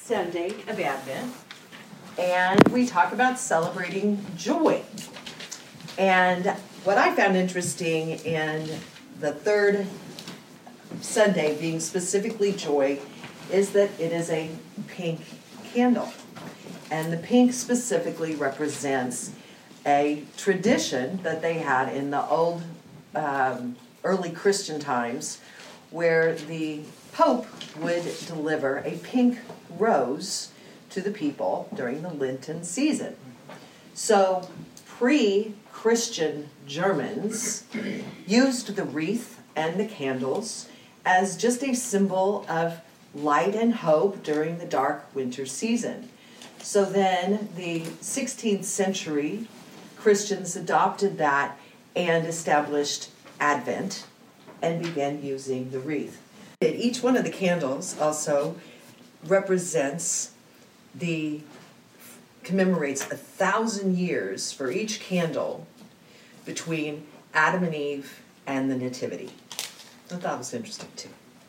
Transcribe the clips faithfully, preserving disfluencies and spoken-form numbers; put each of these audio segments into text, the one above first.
Sunday of Advent, and we talk about celebrating joy. And what I found interesting in the third Sunday being specifically joy is that it is a pink candle. And the pink specifically represents a tradition that they had in the old um, early Christian times where the Pope would deliver a pink rose to the people during the Lenten season. So pre-Christian Germans used the wreath and the candles as just a symbol of light and hope during the dark winter season. So then the sixteenth century Christians adopted that and established Advent and began using the wreath. Each one of the candles also represents the, commemorates a thousand years for each candle between Adam and Eve and the Nativity. I thought that was interesting too.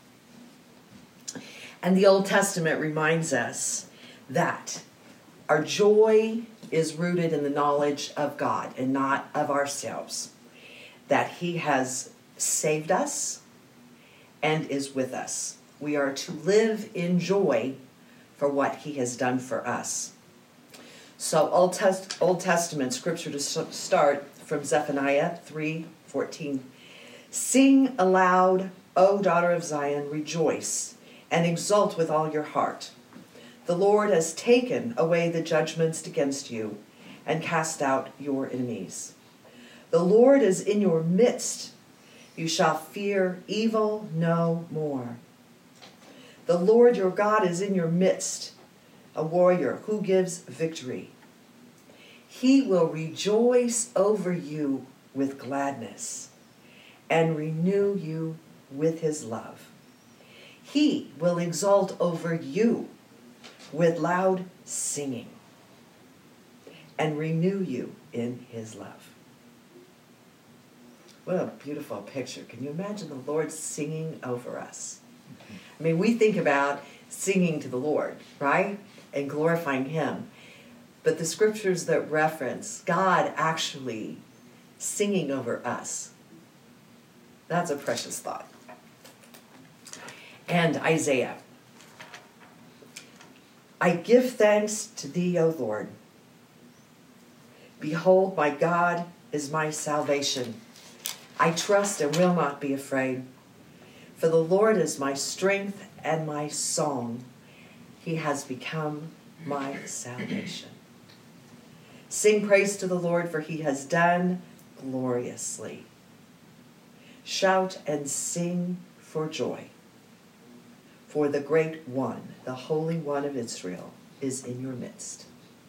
And the Old Testament reminds us that our joy is rooted in the knowledge of God and not of ourselves. That He has saved us and is with us. We are to live in joy for what He has done for us. So Old, Test- Old Testament scripture to start from Zephaniah three fourteen. Sing aloud, O daughter of Zion, rejoice and exult with all your heart. The Lord has taken away the judgments against you and cast out your enemies. The Lord is in your midst. You shall fear evil no more. The Lord your God is in your midst, a warrior who gives victory. He will rejoice over you with gladness and renew you with His love. He will exult over you with loud singing and renew you in His love. What a beautiful picture. Can you imagine the Lord singing over us? I mean, we think about singing to the Lord, right? And glorifying Him. But the scriptures that reference God actually singing over us, that's a precious thought. And Isaiah. I give thanks to Thee, O Lord. Behold, my God is my salvation. I trust and will not be afraid. For the Lord is my strength and my song. He has become my salvation. Sing praise to the Lord, for He has done gloriously. Shout and sing for joy. For the great one, the Holy One of Israel, is in your midst.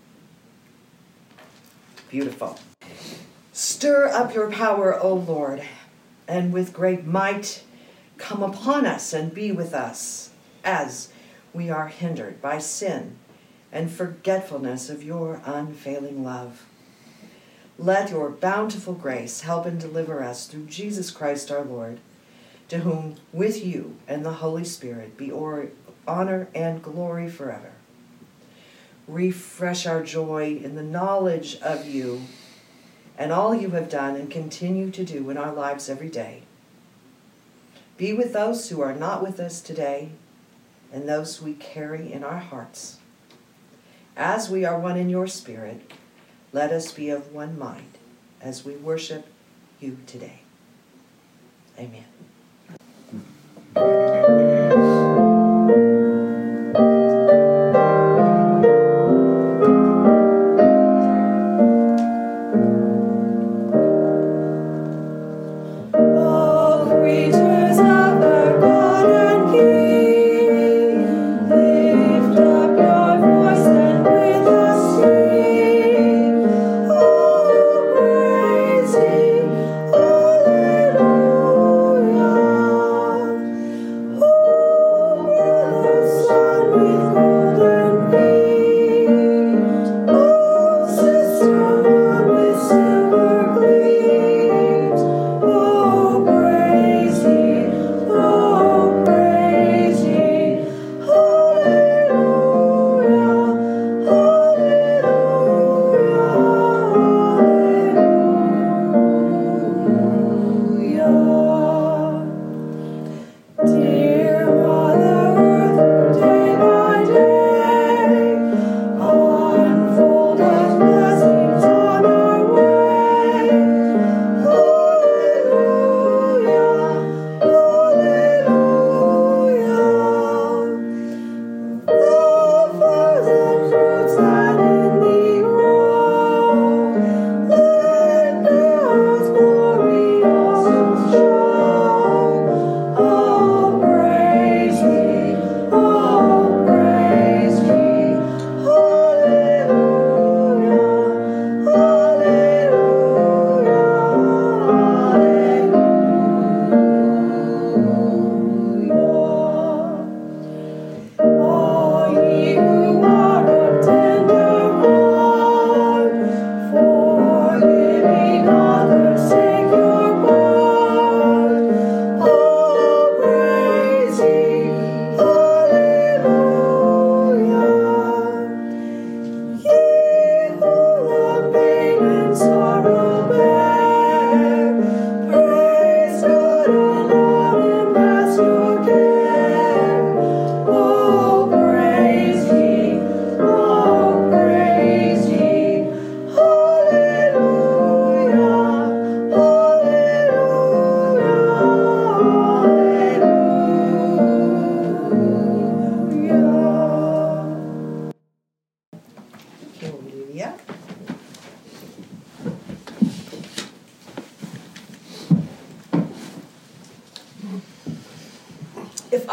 Beautiful. Stir up your power, O Lord, and with great might come upon us and be with us, as we are hindered by sin and forgetfulness of your unfailing love. Let your bountiful grace help and deliver us through Jesus Christ our Lord, to whom with you and the Holy Spirit be or, honor and glory forever. Refresh our joy in the knowledge of you and all you have done and continue to do in our lives every day. Be with those who are not with us today and those we carry in our hearts. As we are one in your spirit, let us be of one mind as we worship you today. Amen.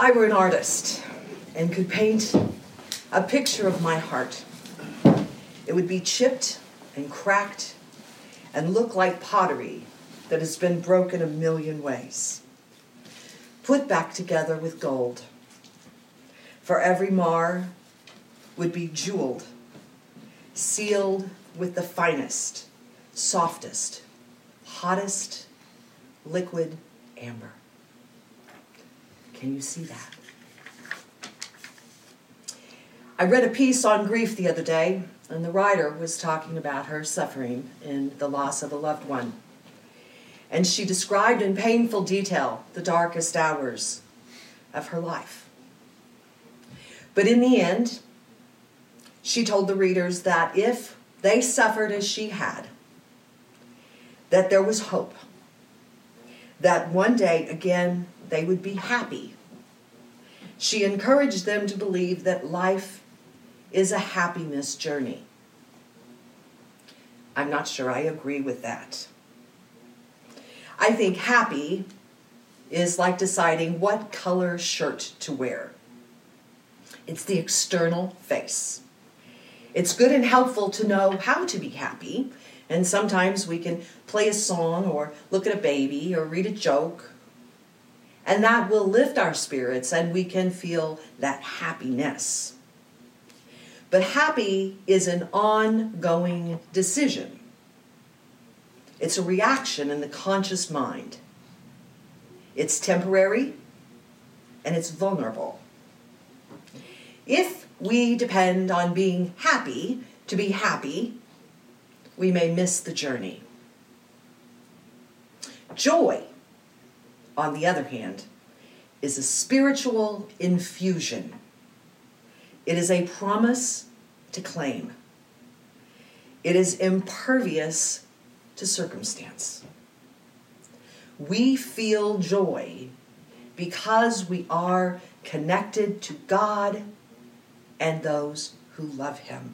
I were an artist and could paint a picture of my heart, it would be chipped and cracked and look like pottery that has been broken a million ways, put back together with gold. For every mar would be jeweled, sealed with the finest, softest, hottest liquid amber. Can you see that? I read a piece on grief the other day, and the writer was talking about her suffering in the loss of a loved one. And she described in painful detail the darkest hours of her life. But in the end, she told the readers that if they suffered as she had, that there was hope, that one day again they would be happy. She encouraged them to believe that life is a happiness journey. I'm not sure I agree with that. I think happy is like deciding what color shirt to wear. It's the external face. It's good and helpful to know how to be happy, and sometimes we can play a song or look at a baby or read a joke, and that will lift our spirits and we can feel that happiness. But happy is an ongoing decision. It's a reaction in the conscious mind. It's temporary and it's vulnerable. If we depend on being happy to be happy, we may miss the journey. Joy, on the other hand, is a spiritual infusion. It is a promise to claim. It is impervious to circumstance. We feel joy because we are connected to God and those who love Him.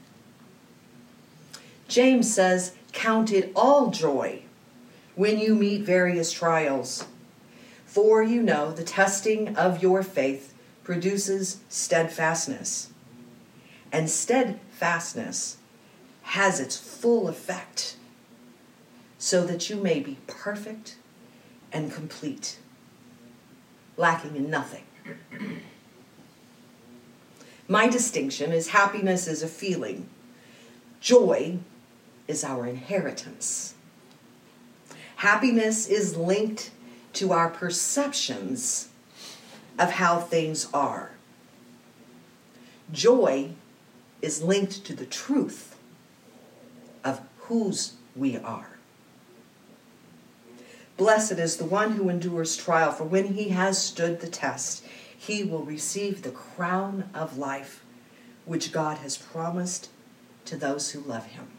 James says, "Count it all joy when you meet various trials, for you know the testing of your faith produces steadfastness, and steadfastness has its full effect, so that you may be perfect and complete, lacking in nothing." My distinction is happiness is a feeling. Joy is our inheritance. Happiness is linked to our perceptions of how things are. Joy is linked to the truth of whose we are. Blessed is the one who endures trial, for when he has stood the test, he will receive the crown of life, which God has promised to those who love him.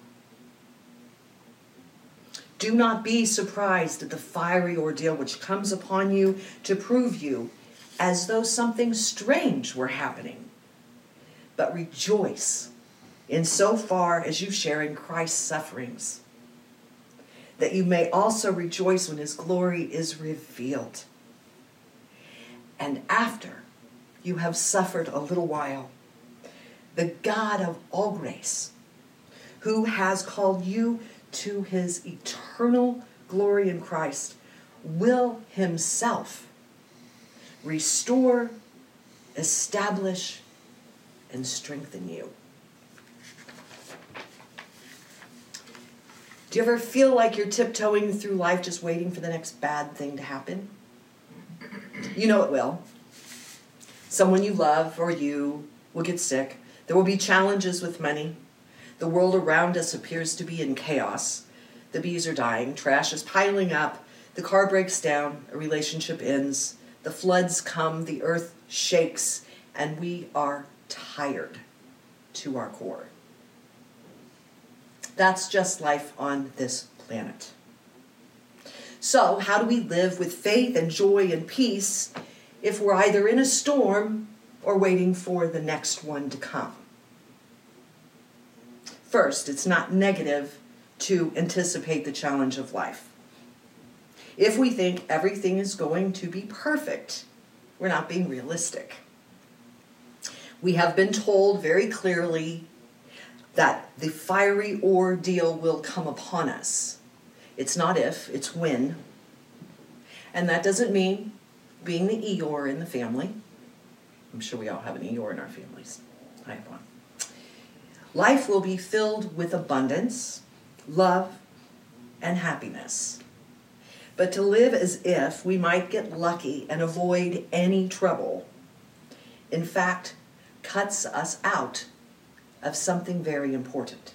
Do not be surprised at the fiery ordeal which comes upon you to prove you, as though something strange were happening. But rejoice in so far as you share in Christ's sufferings, that you may also rejoice when his glory is revealed. And after you have suffered a little while, the God of all grace, who has called you to his eternal glory in Christ, will himself restore, establish, and strengthen you. Do you ever feel like you're tiptoeing through life just waiting for the next bad thing to happen? You know it will. Someone you love or you will get sick. There will be challenges with money. The world around us appears to be in chaos. The bees are dying. Trash is piling up. The car breaks down. A relationship ends. The floods come. The earth shakes. And we are tired to our core. That's just life on this planet. So, how do we live with faith and joy and peace if we're either in a storm or waiting for the next one to come? First, it's not negative to anticipate the challenge of life. If we think everything is going to be perfect, we're not being realistic. We have been told very clearly that the fiery ordeal will come upon us. It's not if, it's when. And that doesn't mean being the Eeyore in the family. I'm sure we all have an Eeyore in our families. I have one. Life will be filled with abundance, love, and happiness. But to live as if we might get lucky and avoid any trouble, in fact, cuts us out of something very important.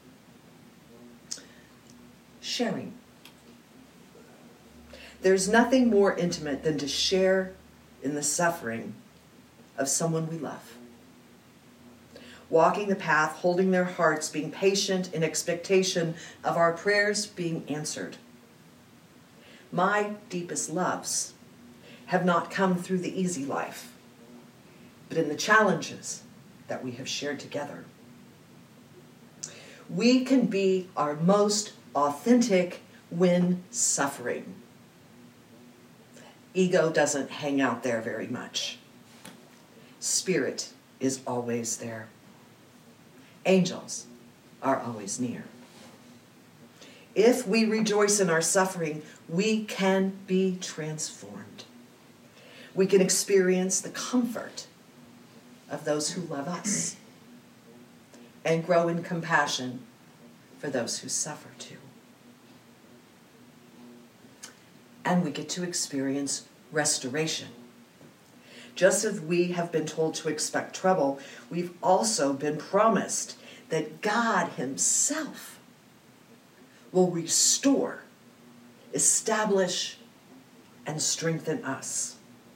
Sharing. There's nothing more intimate than to share in the suffering of someone we love. Walking the path, holding their hearts, being patient in expectation of our prayers being answered. My deepest loves have not come through the easy life, but in the challenges that we have shared together. We can be our most authentic when suffering. Ego doesn't hang out there very much. Spirit is always there. Angels are always near. If we rejoice in our suffering, we can be transformed. We can experience the comfort of those who love us and grow in compassion for those who suffer too. And we get to experience restoration. Just as we have been told to expect trouble, we've also been promised that God Himself will restore, establish, and strengthen us.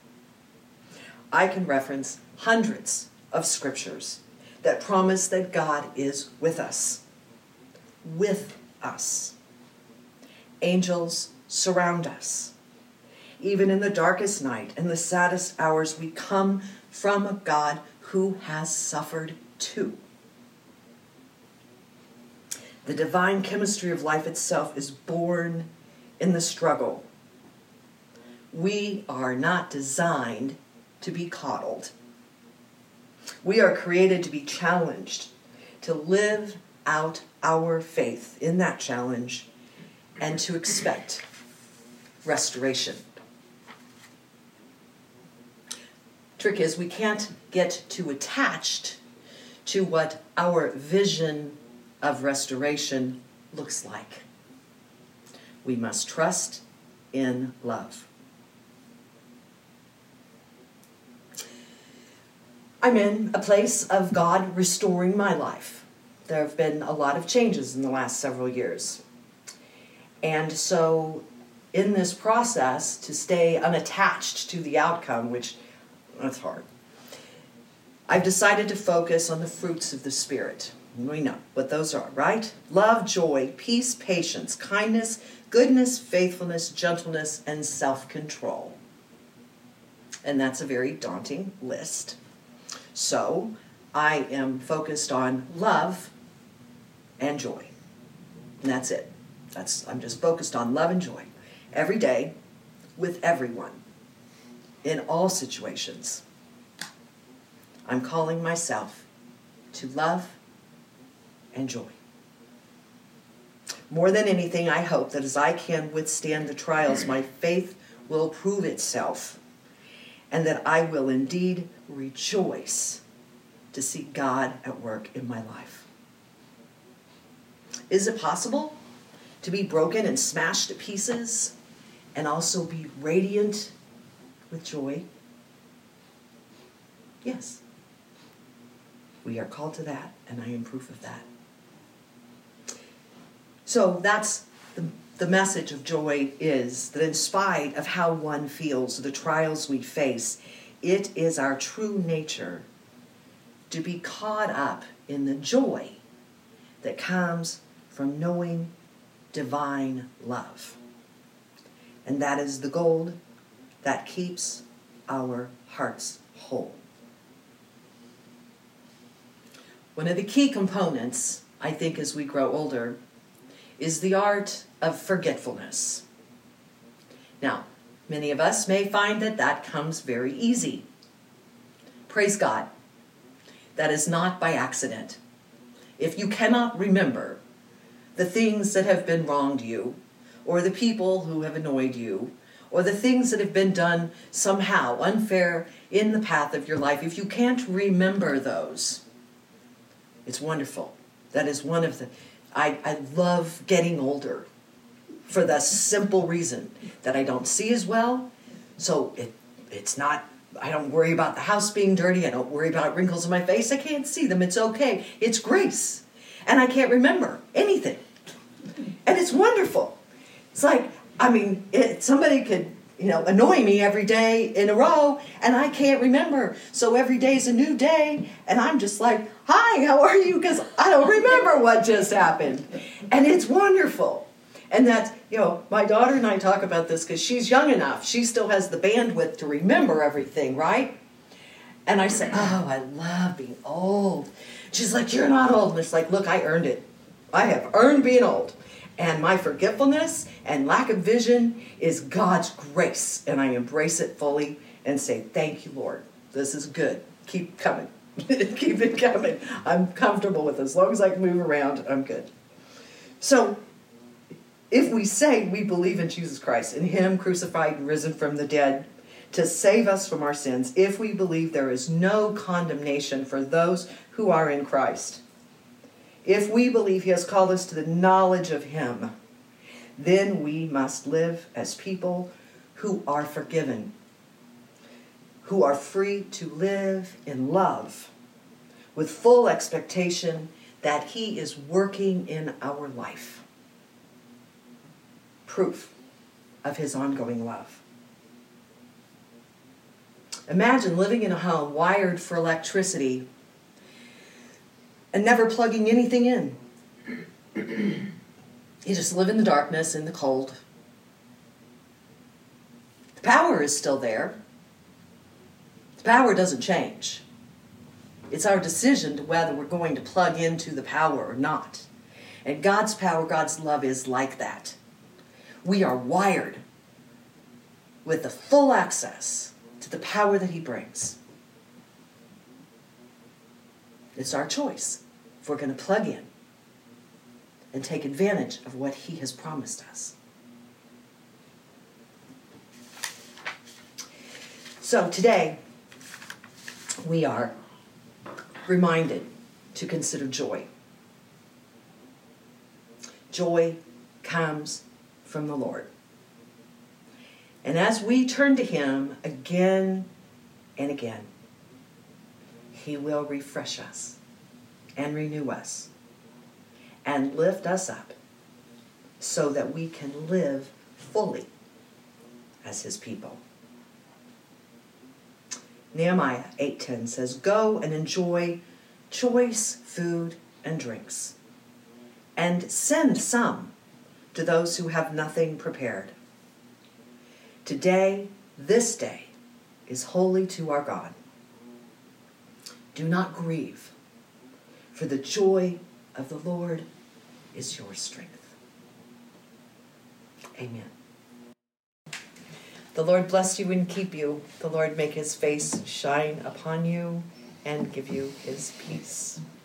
I can reference hundreds of scriptures that promise that God is with us. With us. Angels surround us. Even in the darkest night and the saddest hours, we come from a God who has suffered too. The divine chemistry of life itself is born in the struggle. We are not designed to be coddled. We are created to be challenged, to live out our faith in that challenge, and to expect restoration. Trick is, we can't get too attached to what our vision of restoration looks like. We must trust in love. I'm in a place of God restoring my life. There have been a lot of changes in the last several years. And so in this process, to stay unattached to the outcome, which that's hard, I've decided to focus on the fruits of the Spirit. We know what those are, right? Love, joy, peace, patience, kindness, goodness, faithfulness, gentleness, and self-control. And that's a very daunting list. So I am focused on love and joy. And that's it. That's I'm just focused on love and joy every day with everyone in all situations. I'm calling myself to love and joy. More than anything, I hope that as I can withstand the trials, my faith will prove itself, and that I will indeed rejoice to see God at work in my life. Is it possible to be broken and smashed to pieces and also be radiant with joy? Yes. We are called to that, and I am proof of that. So that's the, the message of joy, is that in spite of how one feels, the trials we face, it is our true nature to be caught up in the joy that comes from knowing divine love. And that is the gold that keeps our hearts whole. One of the key components, I think, as we grow older, is the art of forgetfulness. Now, Many of us may find that that comes very easy. Praise God. That is not by accident. If you cannot remember the things that have been wronged you, or the people who have annoyed you, or the things that have been done somehow unfair in the path of your life, if you can't remember those, it's wonderful. That is one of the, I, I love getting older for the simple reason that I don't see as well. So it it's not, I don't worry about the house being dirty. I don't worry about wrinkles in my face. I can't see them. It's okay. It's grace. And I can't remember anything. And it's wonderful. It's like, I mean, it, somebody could, you know, annoy me every day in a row, and I can't remember. So every day's a new day, and I'm just like, hi, how are you? Because I don't remember what just happened. And it's wonderful. And that's, you know, my daughter and I talk about this because she's young enough. She still has the bandwidth to remember everything, right? And I say, oh, I love being old. She's like, you're not old. And it's like, look, I earned it. I have earned being old. And my forgetfulness and lack of vision is God's grace. And I embrace it fully and say, thank you, Lord. This is good. Keep coming. Keep it coming. I'm comfortable with it. As long as I can move around, I'm good. So if we say we believe in Jesus Christ, in him crucified and risen from the dead to save us from our sins, if we believe there is no condemnation for those who are in Christ, if we believe he has called us to the knowledge of him, then we must live as people who are forgiven, who are free to live in love with full expectation that he is working in our life. Proof of his ongoing love. Imagine living in a home wired for electricity and never plugging anything in. You just live in the darkness, in the cold. The power is still there. The power doesn't change. It's our decision to whether we're going to plug into the power or not. And God's power, God's love is like that. We are wired with the full access to the power that he brings. It's our choice if we're going to plug in and take advantage of what he has promised us. So today, we are reminded to consider joy. Joy comes from the Lord. And as we turn to him again and again, he will refresh us and renew us and lift us up so that we can live fully as his people. Nehemiah eight ten says, go and enjoy choice food and drinks, and send some to those who have nothing prepared. Today, this day, is holy to our God. Do not grieve, for the joy of the Lord is your strength. Amen. The Lord bless you and keep you. The Lord make his face shine upon you and give you his peace.